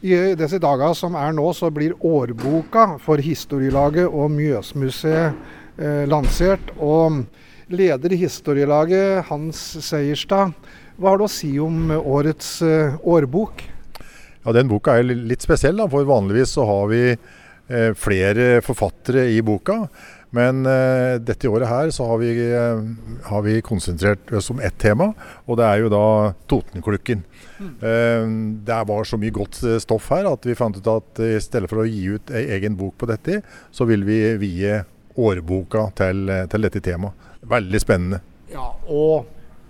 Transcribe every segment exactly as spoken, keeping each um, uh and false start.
I disse dager som er nå, så blir årboka for Historielaget og Mjøsmuseet eh, lansert. Og leder i Historielaget, Hans Seierstad, hva har du å si om årets eh, årbok? Ja, den boka er litt spesiell, da, for vanligvis så har vi eh, flere forfattere i boka. Men eh, dette året her så har vi, eh, har vi konsentrert oss om ett tema, og det er jo da Totenklukken. Mm. Eh, det var så mye godt stoff her at vi fant ut at i stedet for å gi ut en egen bok på dette, så vil vi vie årboka til, til dette temaet. Veldig spennende. Ja, og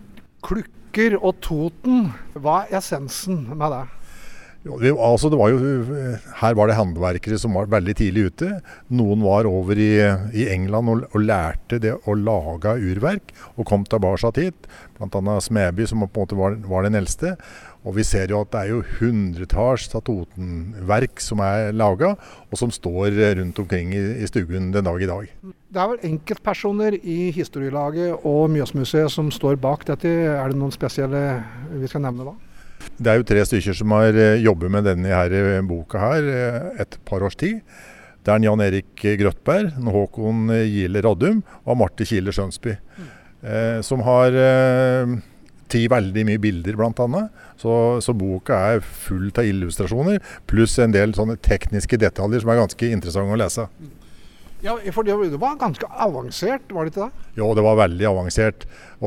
klukker og Toten, hva er essensen med det? Jo, det, altså det var jo, her var det håndverkere som var veldig tidlig ute. Noen var over i, i England og, og lærte det å lage urverk, og kom tilbake hit. Blant annet Smeby, som på en måte var, var den eldste. Og vi ser jo at det er jo hundretalls av Totenverk som er laget, og som står rundt omkring i, i stuen den dag i dag. Det er vel enkeltpersoner i Historielaget og Mjøsmuseet som står bak dette. Er det noen spesielle vi skal nevne da? Det er jo tre stykker som har jobbet med denne her boka her et par års tid. Det er Jan Erik Grøtberg, Håkon Gile Raddum og Marte Kile Skjønsby, mm. eh, som har eh, ti veldig mye bilder blant annet. Så, så boka er full av illustrasjoner, pluss en del sånne tekniske detaljer som er ganske interessante å lese. Ja, for det var ganske avansert, var det ikke det? Jo, det var veldig avansert.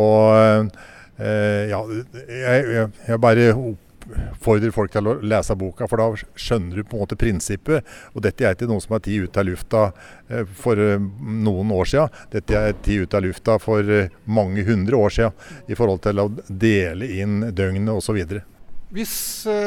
Og Uh, ja, jeg, jeg, jeg bare oppfordrer folk til å lese boka, for da skjønner du på en måte prinsippet. Og dette er ikke noe som er tid ut av lufta uh, for uh, noen år siden. Dette er tid ut av lufta for uh, mange hundre år siden, i forhold til å dele inn døgnet og så videre. Hvis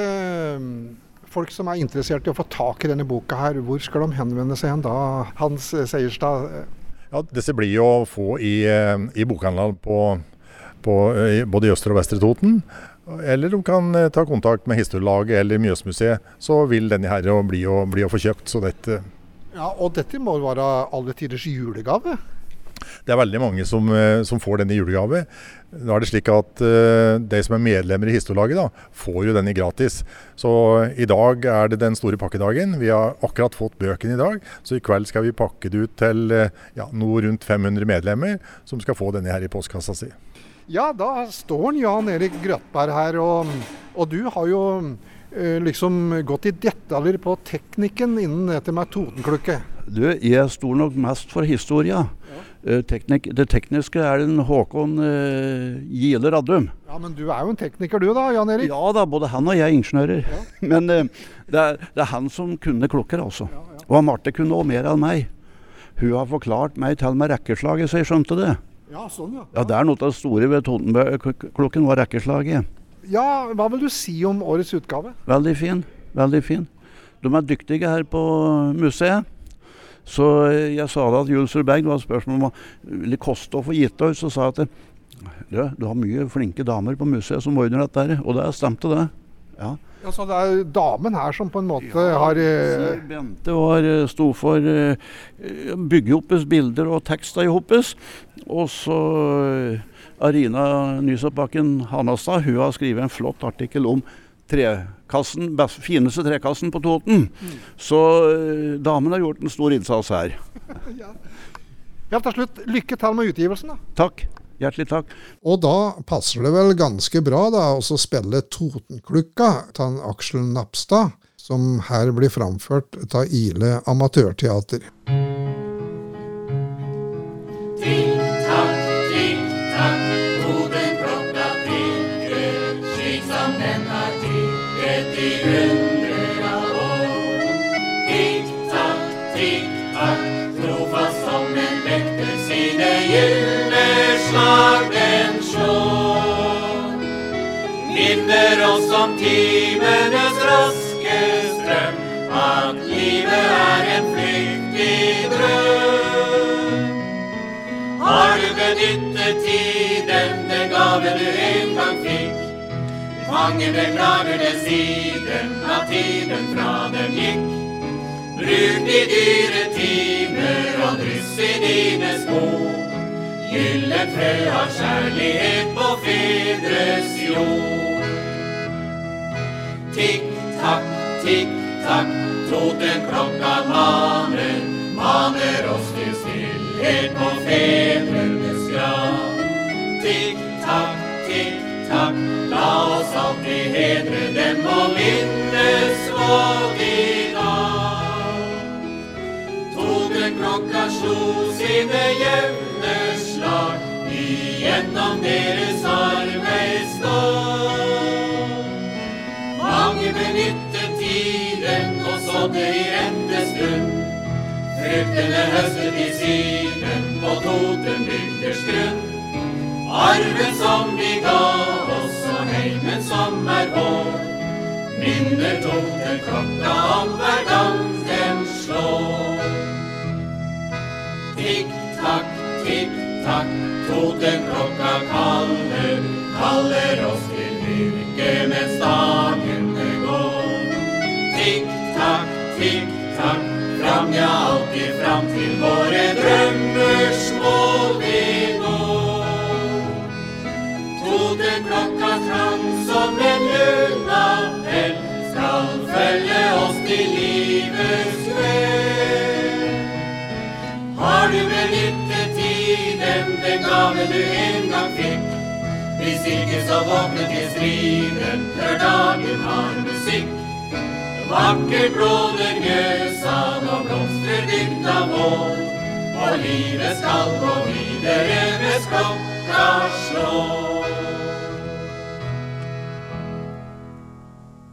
uh, folk som er interessert i å få tak i denne boka her, hvor skal de henvende seg hen da, Hans Seierstad? Ja, disse blir jo å få i, uh, i bokhandelen på På, både i Østre og Vestre Toten, eller de kan ta kontakt med Historielaget eller Mjøsmuseet, så vil denne her bli å, bli å få kjøpt. Så dette. Ja, og dette må være alle tiders julegave? Det er veldig mange som, som får denne julegave. Da er det slik at uh, de som er medlemmer i Historielaget da, får jo denne gratis. Så i dag er det den store pakkedagen. Vi har akkurat fått bøkene i dag, så i kveld skal vi pakke det ut til ja, noe rundt fem hundre medlemmer som skal få denne her i postkassa si. Ja, da står Jan Erik Grøtberg her, og, og du har jo eh, liksom gått i detaljer på teknikken innen dette med Totenklukke. Du, jeg står nok mest for historia. Ja. Uh, teknik, det tekniske er den Håkon uh, Gile Raddum. Ja, men du er jo en tekniker du da, Jan Erik? Ja da, både han og jeg er ingeniører. Ja. Men uh, det, er, det er han som kunne klokker altså. Ja, ja. Og Marte kunne også mer enn meg. Hun har forklart meg til med rekkeslaget, så jeg skjønte det. Ja, sånn ja. Ja, det er noe av det store ved Totenklukken var rekkeslaget. Ja, hva vil du si om årets utgave? Veldig fin, veldig fin. De er dyktige her på museet. Så jeg sa da at Jules Urberg, det var et spørsmål om det koste å få gitt ut, så sa jeg at du, du har mye flinke damer på museet som ordner dette her, og det stemte det. Ja. Ja, så det er damen her som på en måte ja, har... Eh... Bente var, stod for uh, bygge oppes bilder og tekster i hoppes. Og så uh, Arina Nysoppbakken Hanastad, hun har skrivet en flott artikkel om trekassen, best, fineste trekassen på Toten. Mm. Så uh, damen har gjort en stor innsats her. Ja. Ja, til slutt, lykke til med utgivelsen da. Takk. Hjertelig takk. Og da passer det vel ganske bra da å spille Totenklukka til Aksel Napstad, som her blir framført av Ile Amatørteater. Tikk-takk, tikk-takk, Totenklokka tikker, slik som den har tikket i hundre av år. Tikk-takk, tikk-takk, trofast som en vekter sine gylne slag den slår. Minner oss om timenes raske strøm, at livet er en flyktig drøm. Har du benyttet tiden, den gave du en gang fikk? Mange beklager det siden, at tiden fra dem gikk. Bruk de dyre timer og dryss i dine sko. Gyllen frø har kjærlighet på fedres jord. Tikk-takk, tikk-takk, totenklokka maner, maner oss til stillhet på fedrenes grav. Tikk-takk, tikk-takk, la oss alltid hedre dem og minnes våg i dag. Totenklokka slo sine jevne slag igjennom deres arbeidsdag. Mange benyttet tiden og sådde i rette stund. Fruktene høstet i simen på Totenbygders grunn. Arven som vi ga oss og heimen som er vår, minner totenklokka om hver gang den slår. Tikk-takk, tikk-takk, totenklokka kaller, kaller oss til virke mens dagene går. Tikk-takk, tikk-takk, fram, ja alltid fram til våre drømmers mål vi når. Totenklokka klang som en lune-appell, skal følge oss til livets kveld. Har du benyttet tiden, den gave du en gang fikk? Hvis ikke så våkne til striden, hør dagen har musikk. Vakkert blåner Mjøsan og blomstrer bygda vår, og livet skal gå videre mens klokka slår.